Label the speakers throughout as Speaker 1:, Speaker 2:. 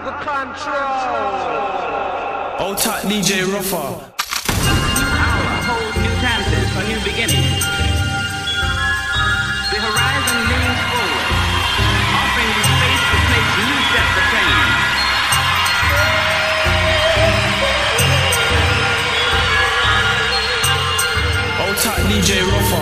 Speaker 1: under control.
Speaker 2: Old tight DJ Ruffer.
Speaker 3: Hour holds new chances for new beginnings. The horizon leans forward, offering the space to take new steps of change.
Speaker 2: Old tight DJ Ruffer.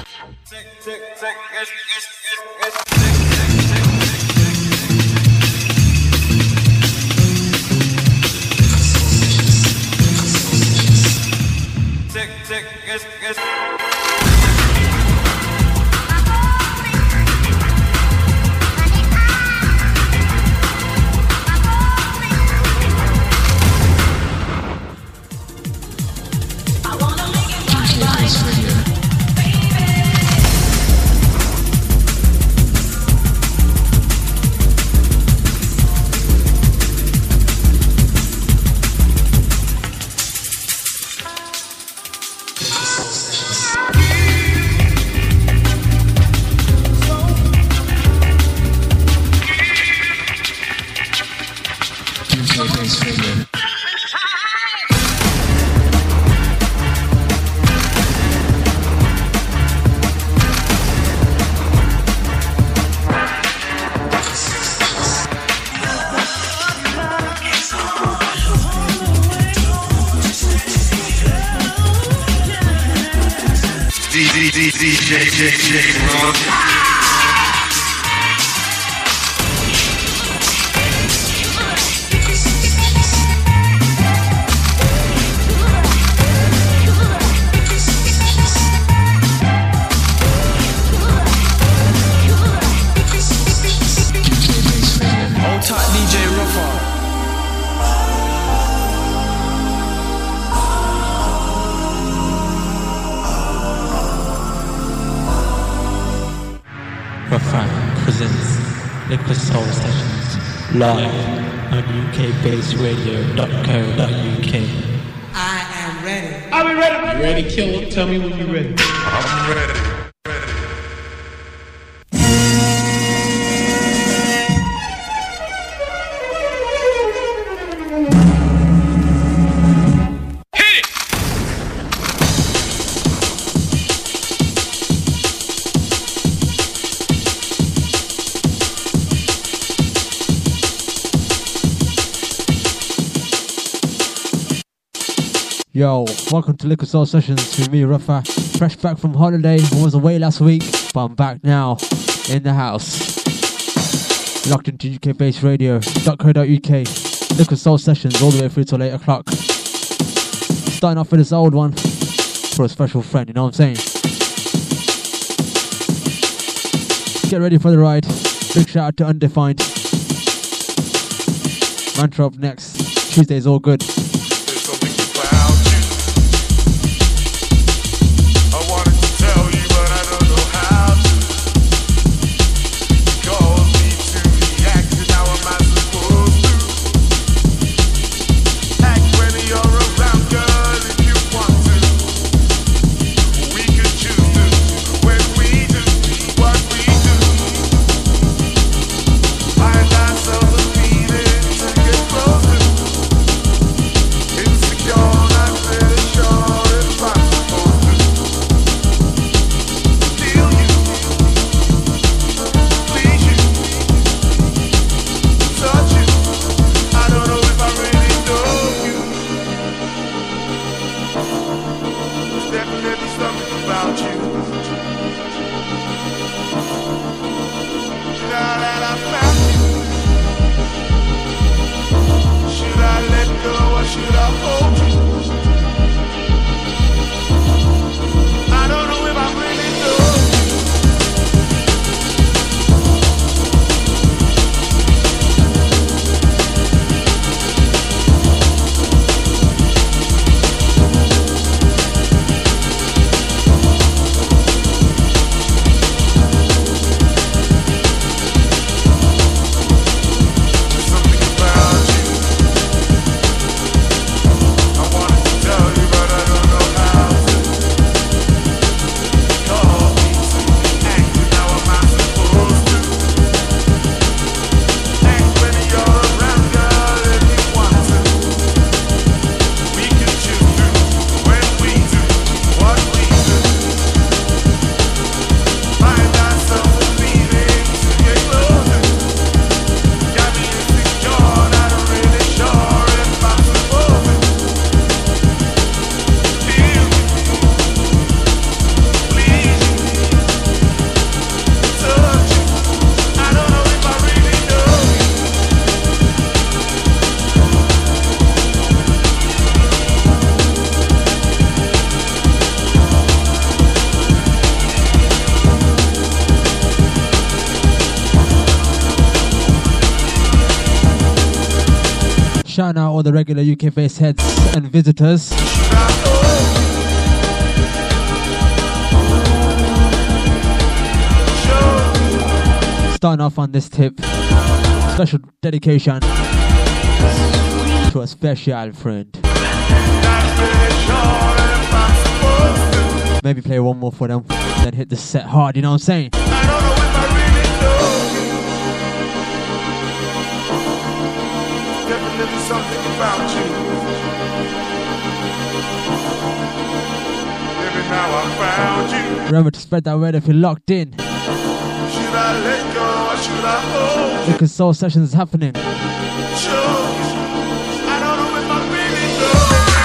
Speaker 4: DJ Rock.
Speaker 2: Old tight DJ Ruffer.
Speaker 5: Ruffer presents Liquid Soul Sessions live on ukbaseradio.co.uk.
Speaker 6: I am ready.
Speaker 1: Are we ready?
Speaker 7: You ready, killer? Tell me when you're ready.
Speaker 4: I'm ready.
Speaker 8: Yo, welcome to Liquid Soul Sessions with me, Ruffer. Fresh back from holiday. I was away last week, but I'm back now in the house. Locked into ukbaseradio.co.uk. Liquid Soul Sessions all the way through till 8 o'clock. Starting off with this old one for a special friend, you know what I'm saying? Get ready for the ride. Big shout out to Undefined. Mantra up next. Tuesday's all good. Shout out all the regular UK-based heads and visitors. Starting off on this tip, special dedication to a special friend. Maybe play one more for them, then hit the set hard, you know what I'm saying?
Speaker 1: Definitely something about you. Maybe now I found you.
Speaker 8: Remember to spread that word if you're locked in.
Speaker 1: Should I let go or should I hold you?
Speaker 8: Because Soul Sessions is happening.
Speaker 1: Sure. I don't know if I really know.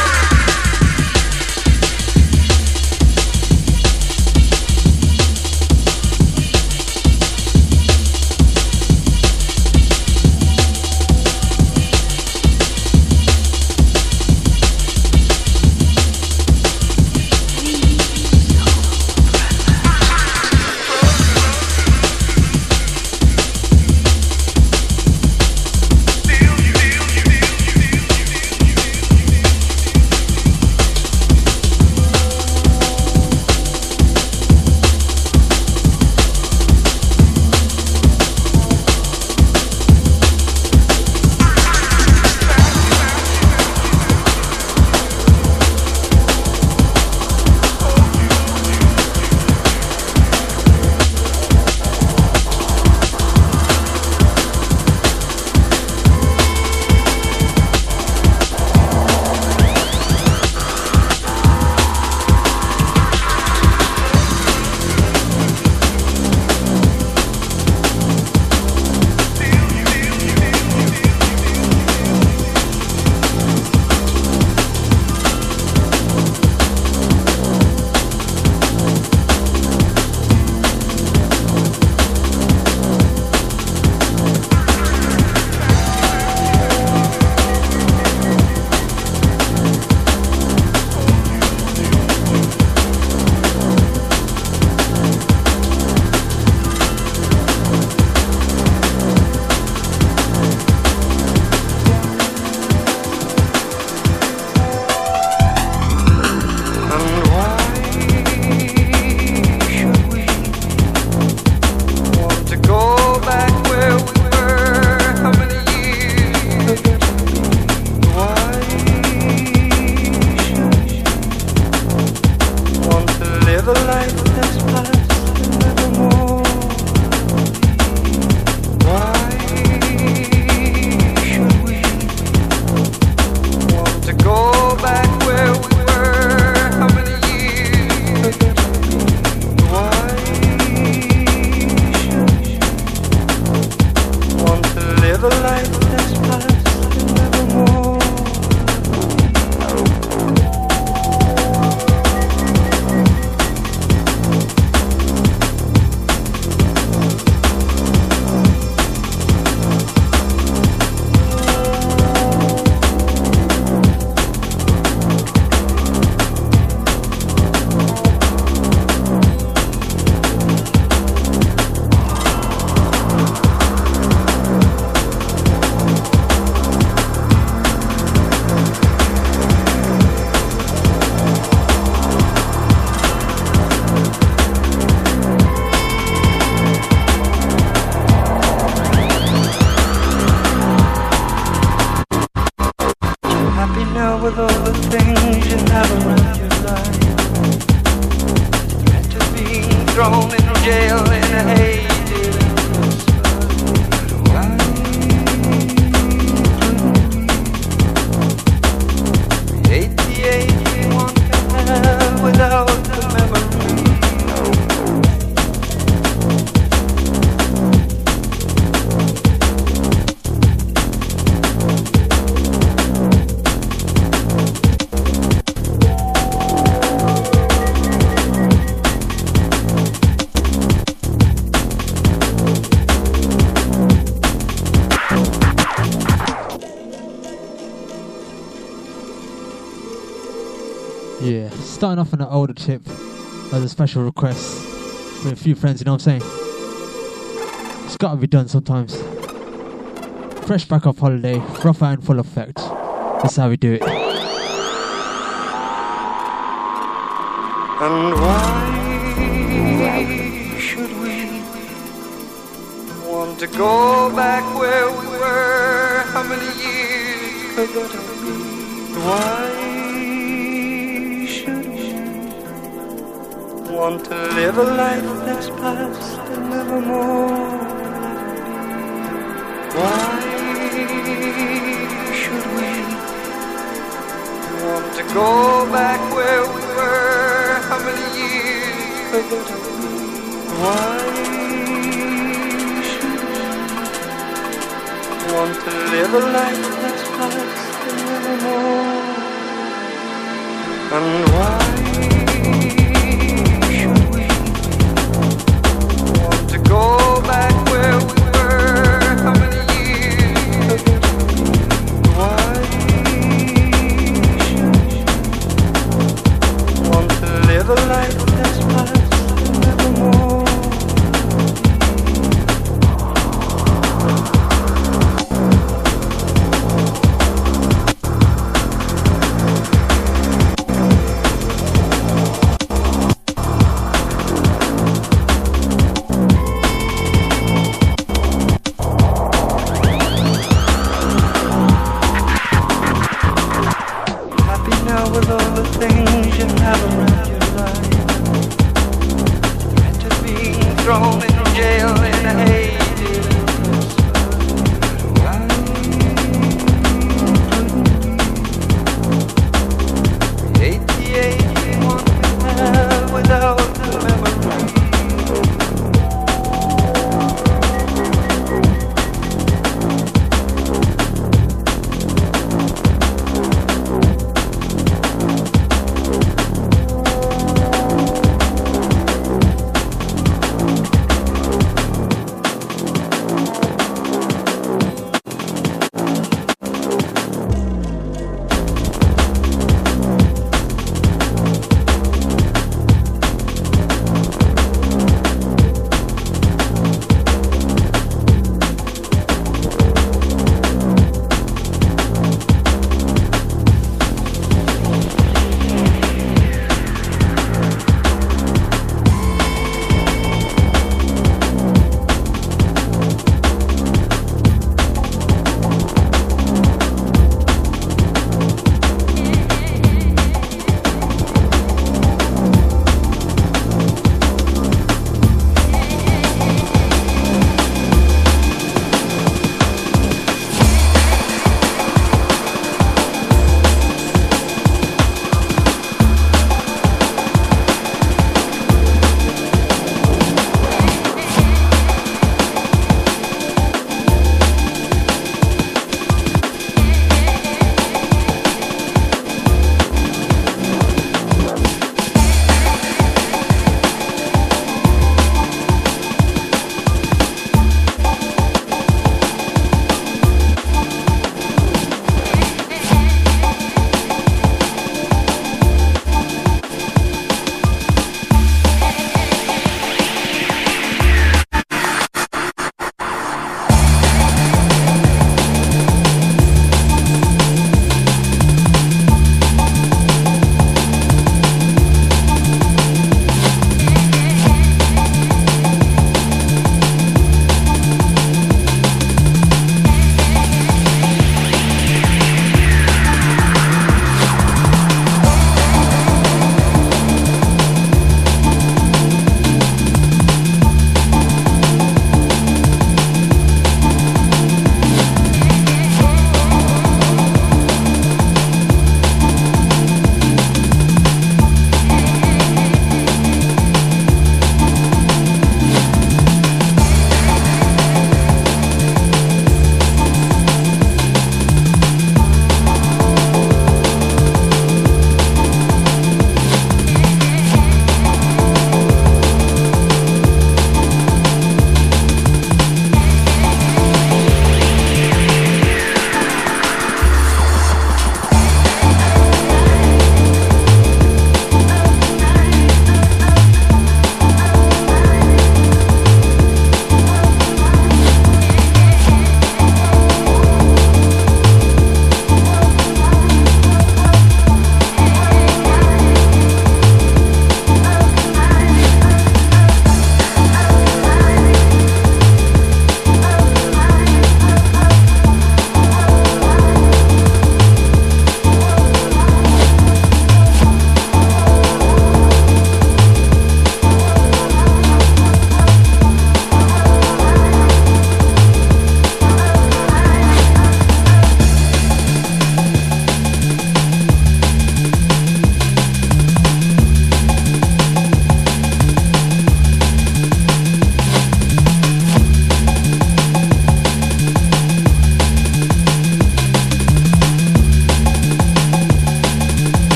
Speaker 4: with all the things you have around your life. After being thrown in jail in a hated why create the age one can have without the memory?
Speaker 8: Yeah, starting off on an older tip as a special request for a few friends, you know what I'm saying? It's gotta be done sometimes. fresh back off holiday, rough and full effect. That's how we do it.
Speaker 4: And why should we want to go back where we were? How many years could that have been? Why should we want to live a life that's past and nevermore? Why should we want to go back where we were? How many years could that have been? Why should we want to live a life that's past and nevermore? And why should we want to go back where we were? How many years could that have been? Why should we want to live a life that's past and nevermore?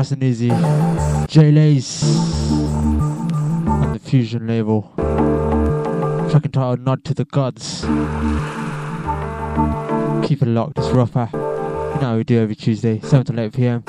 Speaker 8: nice and easy. J Lace on the Fusion label. Track entitled Nod to the Gods. Keep it locked, it's Rougher. You know how we do every Tuesday, 7 to 8 PM.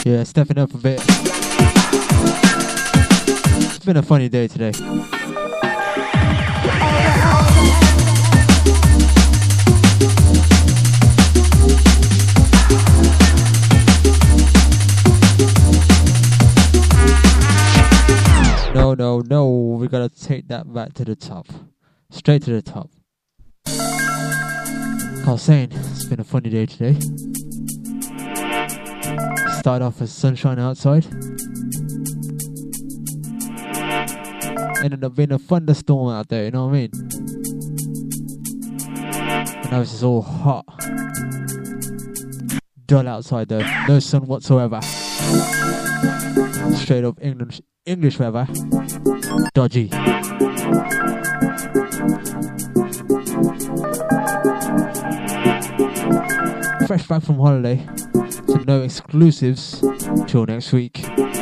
Speaker 8: Yeah, stepping up a bit. It's been a funny day today. No, we gotta take that back to the top. Straight to the top. Like I was saying, it's been a funny day today. Started off with sunshine outside. Ended up being a thunderstorm out there, you know what I mean? And now it's just all hot. Dull outside though, no sun whatsoever. Straight up English weather. Dodgy. Fresh back from holiday, so no exclusives till next week.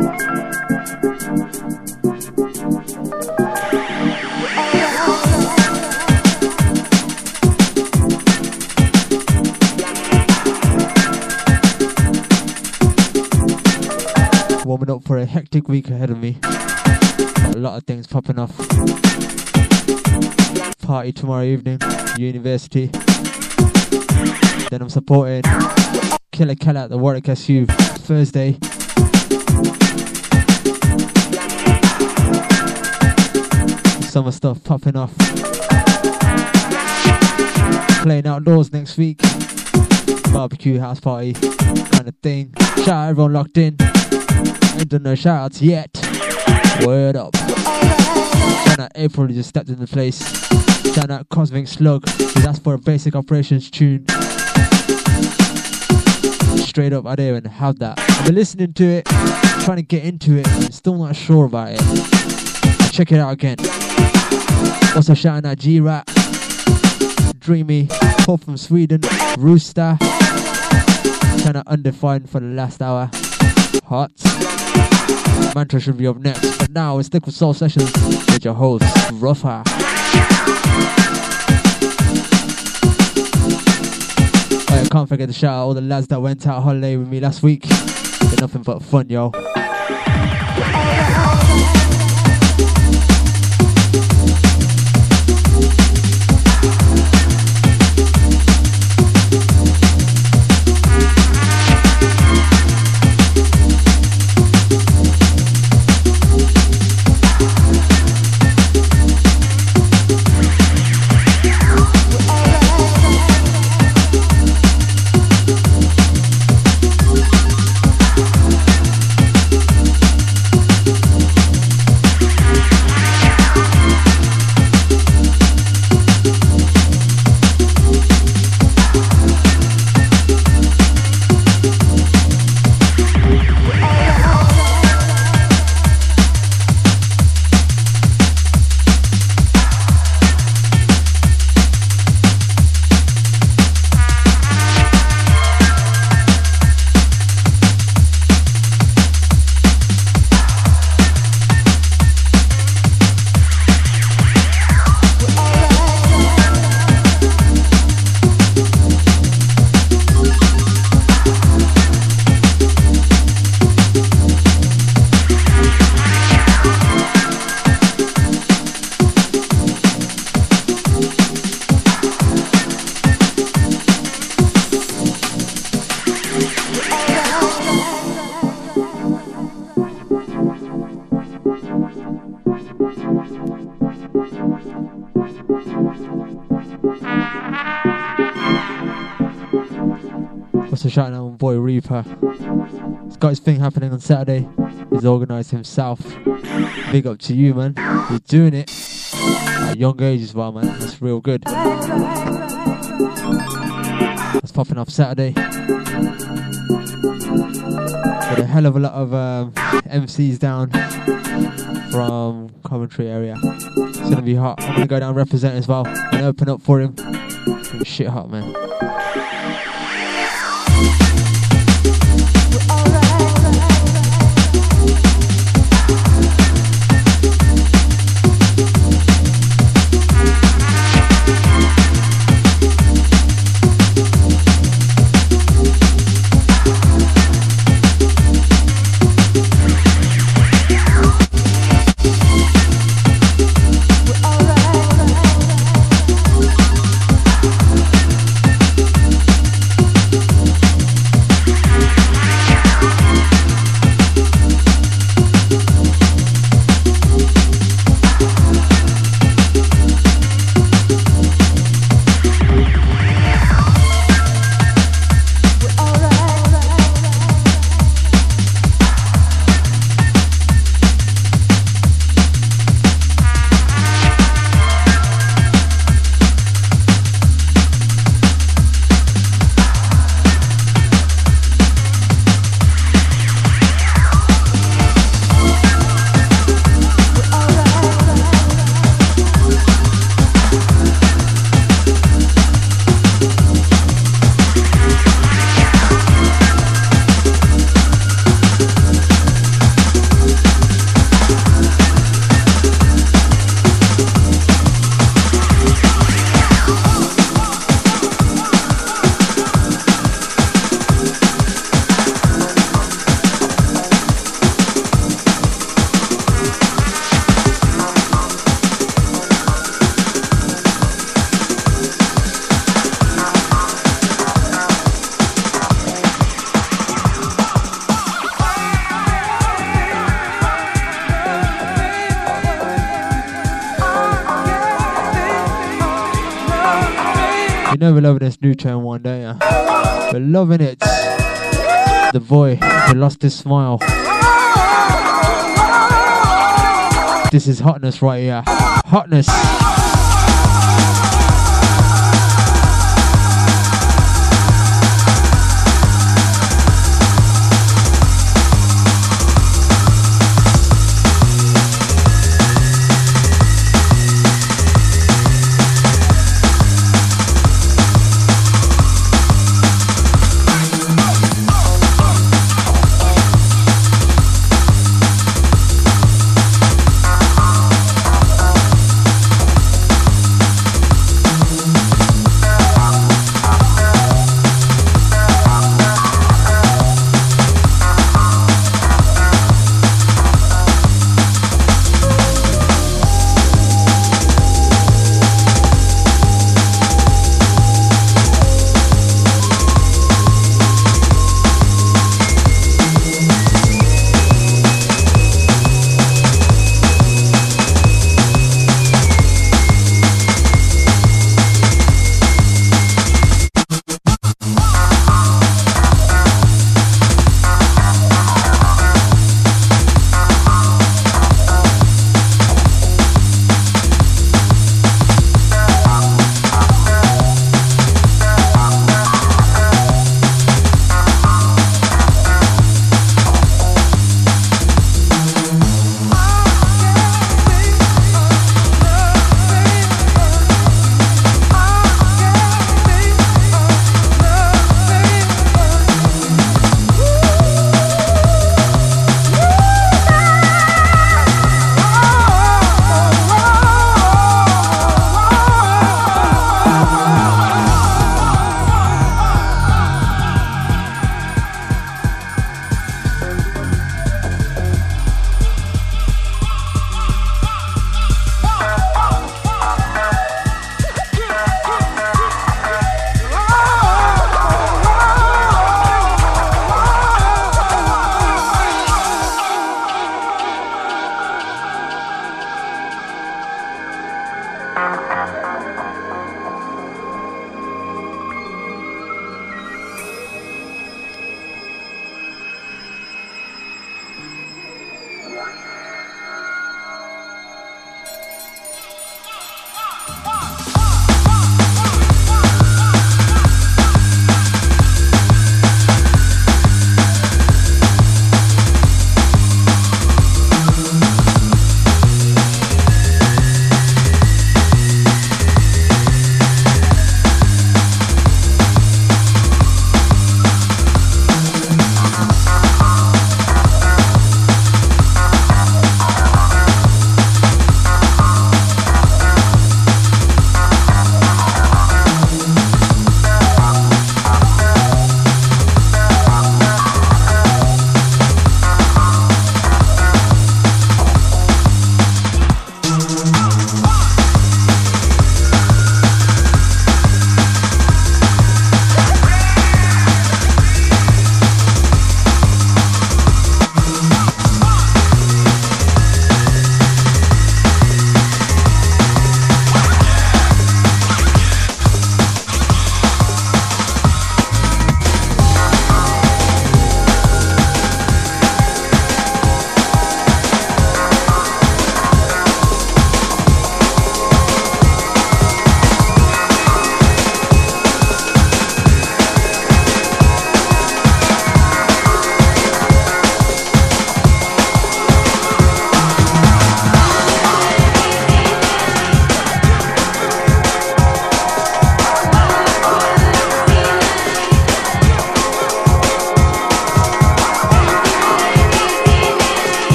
Speaker 8: Warming up for a hectic week ahead of me. Got a lot of things popping off. Party tomorrow evening, university. Then I'm supporting Killer Keller at the Warwick SU Thursday. Summer stuff popping off. Playing outdoors next week. Barbecue, house party, kind of thing. Shout out everyone locked in. Ain't done no shout outs yet. Word up. Shout out April who just stepped in the place. Shout out Cosmic Slug, that's for a basic operations tune. Straight up, I don't even have that. I've been listening to it, trying to get into it, and still not sure about it. I'll check it out again. Also shouting out G-Rat, Dreamy, Paul from Sweden, Rooster. Shouting out Undefined for the last hour. Hot. Mantra should be up next, but now it's Liquid Soul Sessions with your host, Ruffa. I can't forget to shout out all the lads that went out holiday with me last week. Been nothing but fun, yo. Also shouting out my boy Reaper. He's got his thing happening on Saturday. He's organised himself. Big up to you, man. You're doing it at a young age as well, man. That's real good. That's popping off Saturday. Got a hell of a lot of MCs down from Coventry area. It's gonna be hot. I'm gonna go down and represent as well and open up for him. It's gonna be shit hot, man. never loving this new tune one day. We're loving it. The boy who lost his smile. This is hotness right here. Hotness.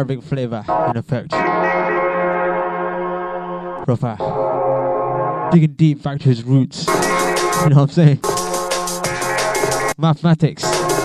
Speaker 8: Arabic flavor in effect. Rafa, digging deep back to his roots. You know what I'm saying? Mathematics.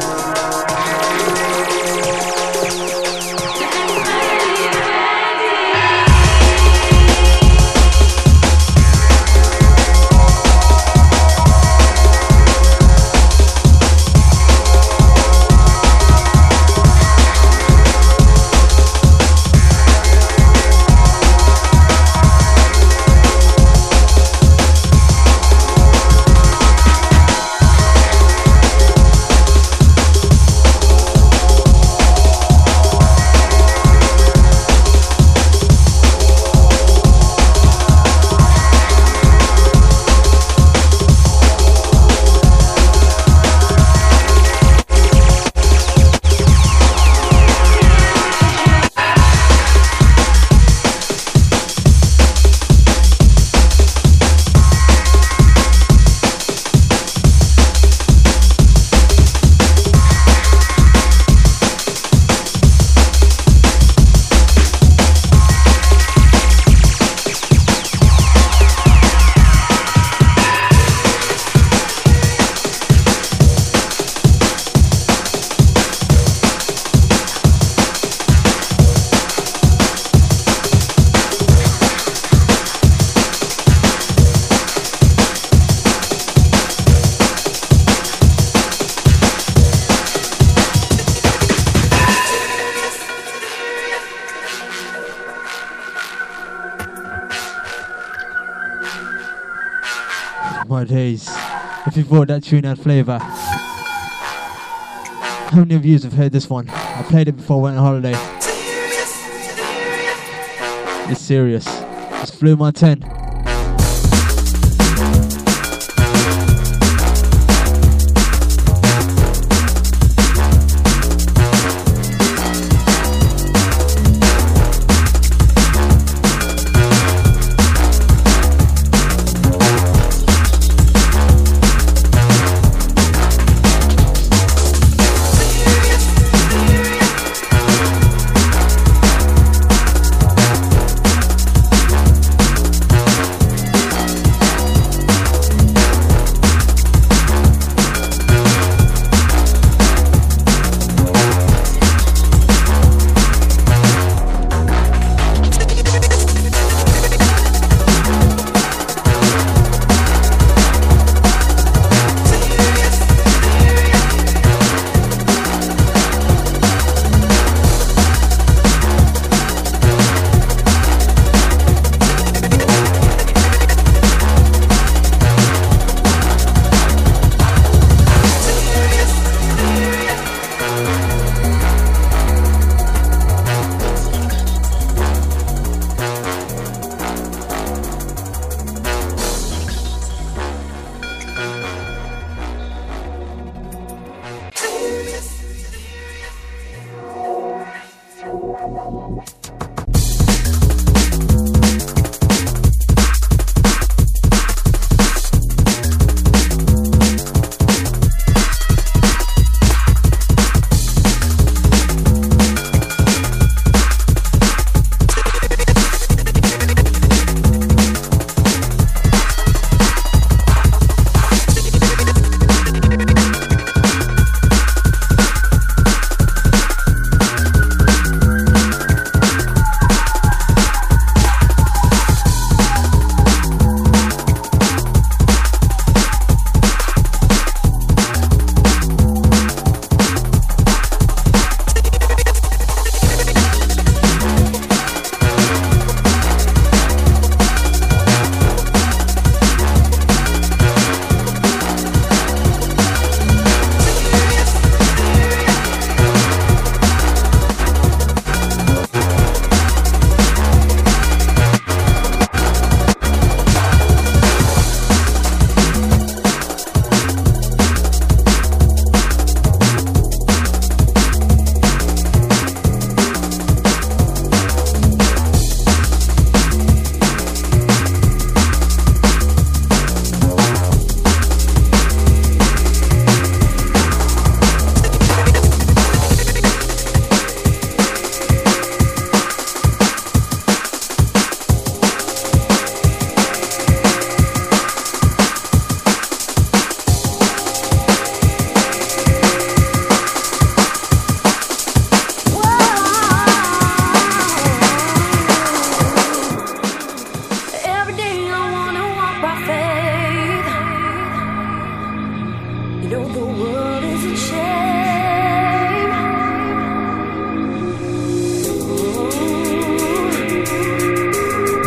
Speaker 8: My days. If you thought that tune had flavour. How many of you have heard this one? I played it before I went on holiday. It's serious. It's Flu My 10.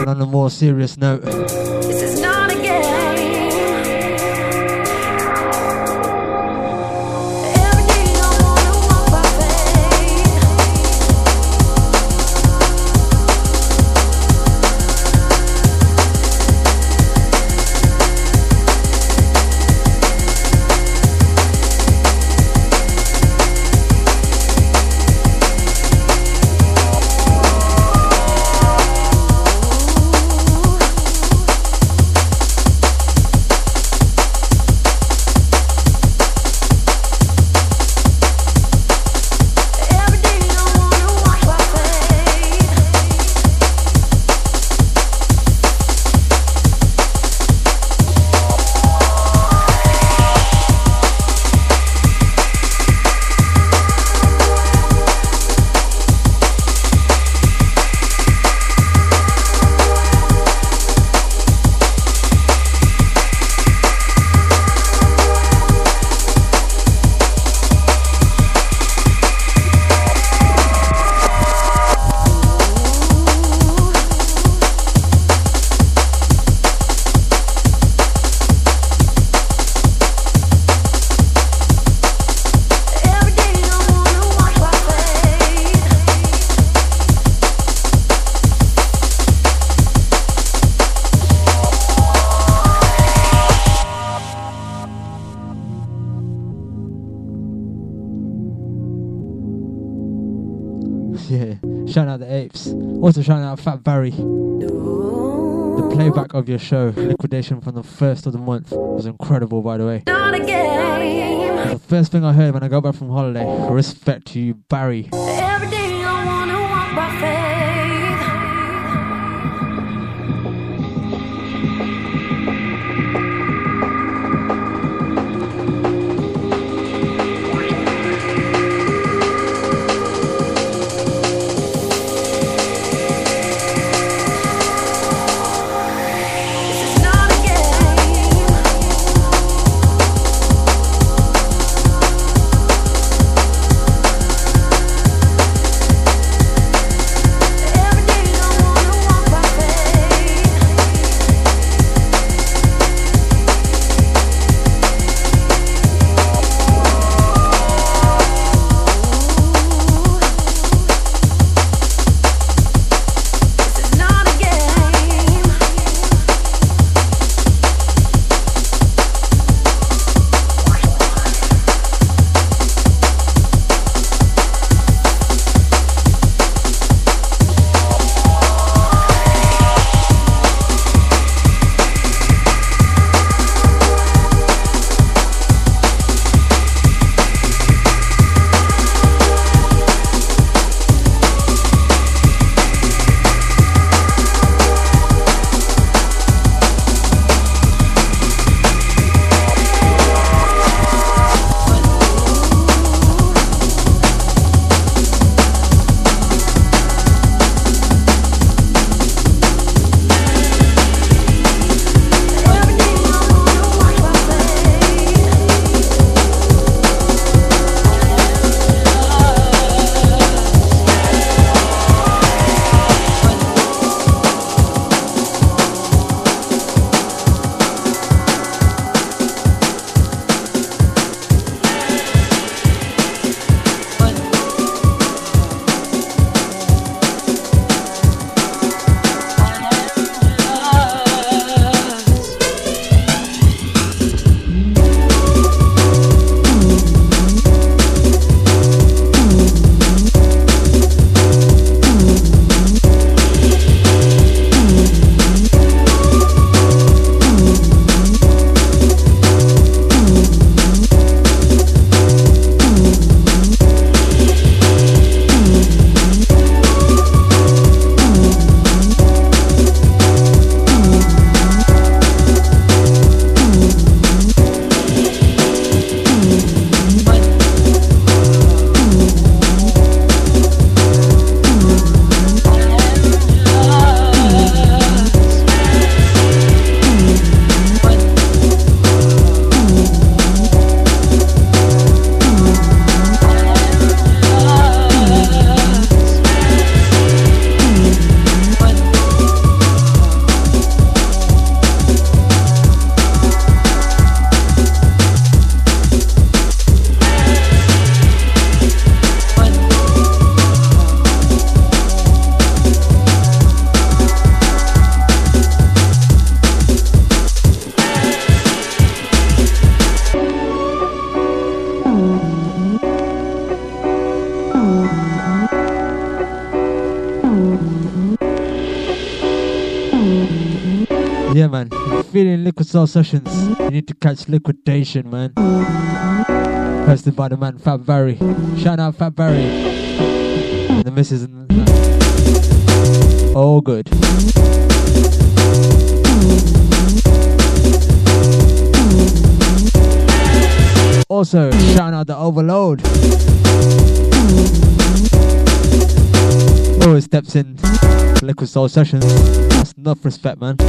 Speaker 8: And on a more serious note,
Speaker 9: This is not a game. Every day I wanna walk by
Speaker 8: yeah, shout out the apes. Also shout out Fat Barry. The playback of your show, Liquidation, from the 1st of the month was incredible, by the way.
Speaker 9: not a game.
Speaker 8: The first thing I heard when I got back from holiday. Respect to you, Barry.
Speaker 9: Every day I wanna walk by faith.
Speaker 8: Yeah, man. If you're feeling Liquid Soul Sessions, you need to catch Liquidation, man. Hosted by the man Fat Barry. Shout out Fat Barry. And the missus and that. All good. Also, shout out the Overload. Always steps in Liquid Soul Sessions. That's enough respect, man.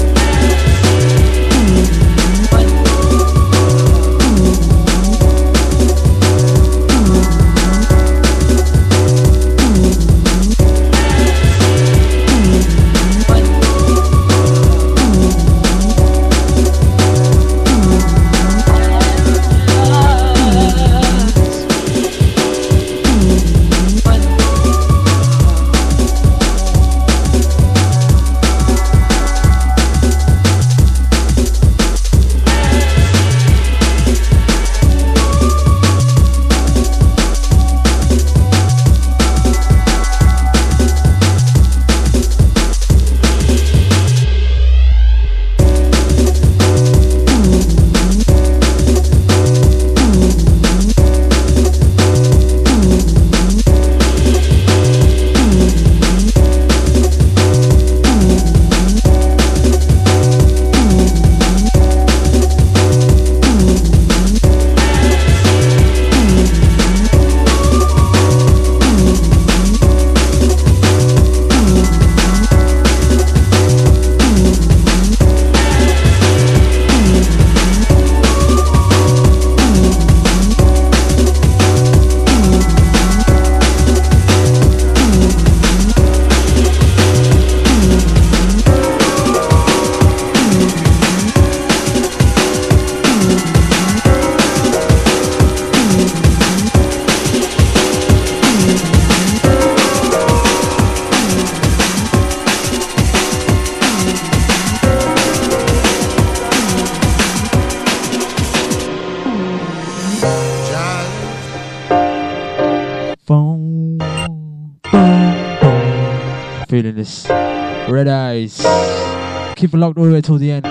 Speaker 8: Feeling this. Red Eyes. Keep it locked all the way till the end.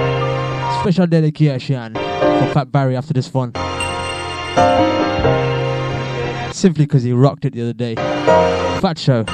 Speaker 8: Special dedication for Fat Barry after this one. Simply because he rocked it the other day. Fat Show.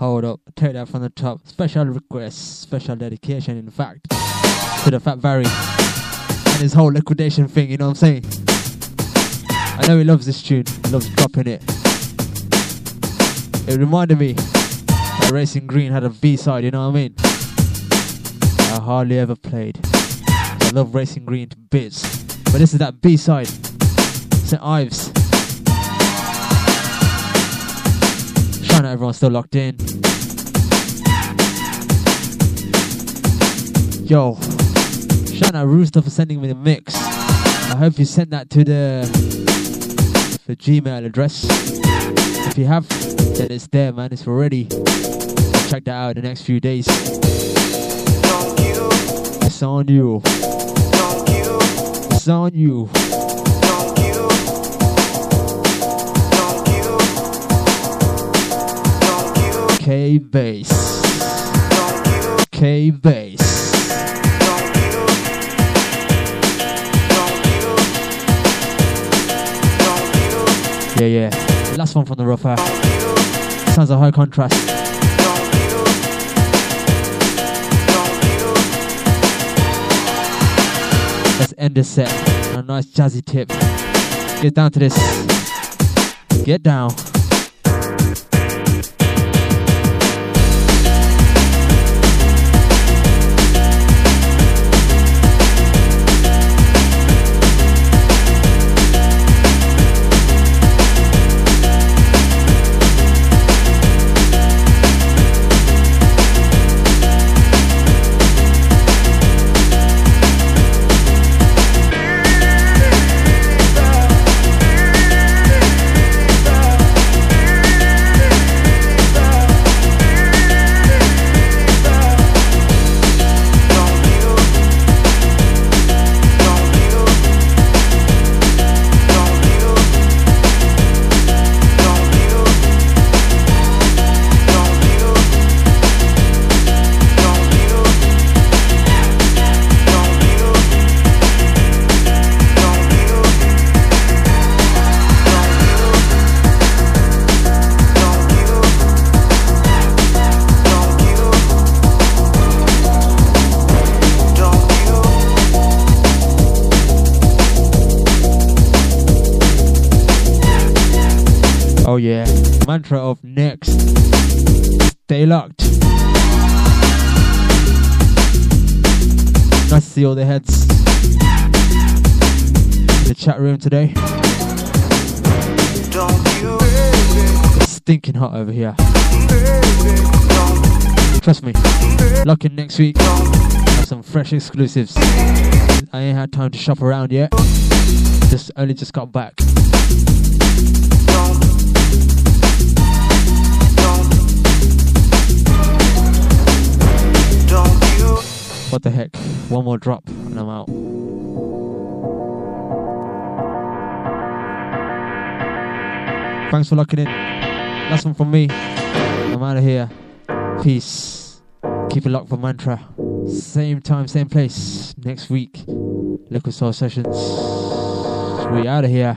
Speaker 8: Hold up, take that from the top. Special request, special dedication, in fact, to the Fat Barry and his whole liquidation thing, you know what I'm saying? I know he loves this tune, he loves dropping it. It reminded me that Racing Green had a B-side, you know what I mean? I hardly ever played. I love Racing Green to bits. But this is that B-side. St. Ives. Shout out everyone still locked in. Yo. Shout out Rooster for sending me the mix. I hope you sent that to the Gmail address. If you have, then it's there, man. It's ready. Check that out in the next few days. It's on you. It's on you. K-Bass. K-Bass. Yeah. Last one from the rougher. Sounds a high contrast. Let's end this set on a nice jazzy tip. Get down to this. Get down. Oh yeah, mantra of next. Stay locked. Nice to see all the heads in the chat room today. It's stinking hot over here. Trust me, lock in next week. Have some fresh exclusives. I ain't had time to shop around yet. Only just got back. What the heck? One more drop and I'm out. Thanks for locking in. Last one from me. I'm out of here. Peace. Keep it locked for Mantra. Same time, same place. Next week. Liquid Soul Sessions. We out of here.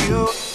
Speaker 10: you.